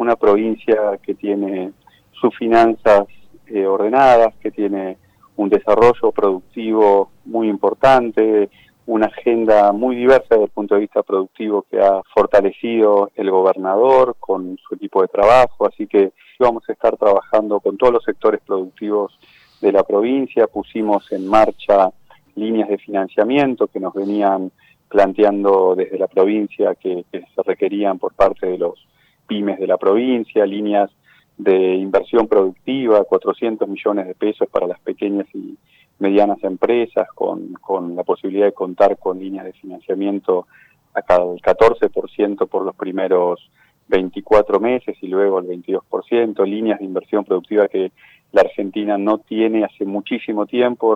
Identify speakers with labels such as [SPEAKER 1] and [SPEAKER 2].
[SPEAKER 1] una provincia que tiene sus finanzas ordenadas, que tiene un desarrollo productivo muy importante, una agenda muy diversa desde el punto de vista productivo que ha fortalecido el gobernador con su equipo de trabajo, así que vamos a estar trabajando con todos los sectores productivos de la provincia. Pusimos en marcha líneas de financiamiento que nos venían planteando desde la provincia que se requerían por parte de los pymes de la provincia, líneas de inversión productiva, 400 millones de pesos para las pequeñas y medianas empresas, con la posibilidad de contar con líneas de financiamiento hasta el 14% por los primeros 24 meses y luego el 22%, líneas de inversión productiva que la Argentina no tiene hace muchísimo tiempo.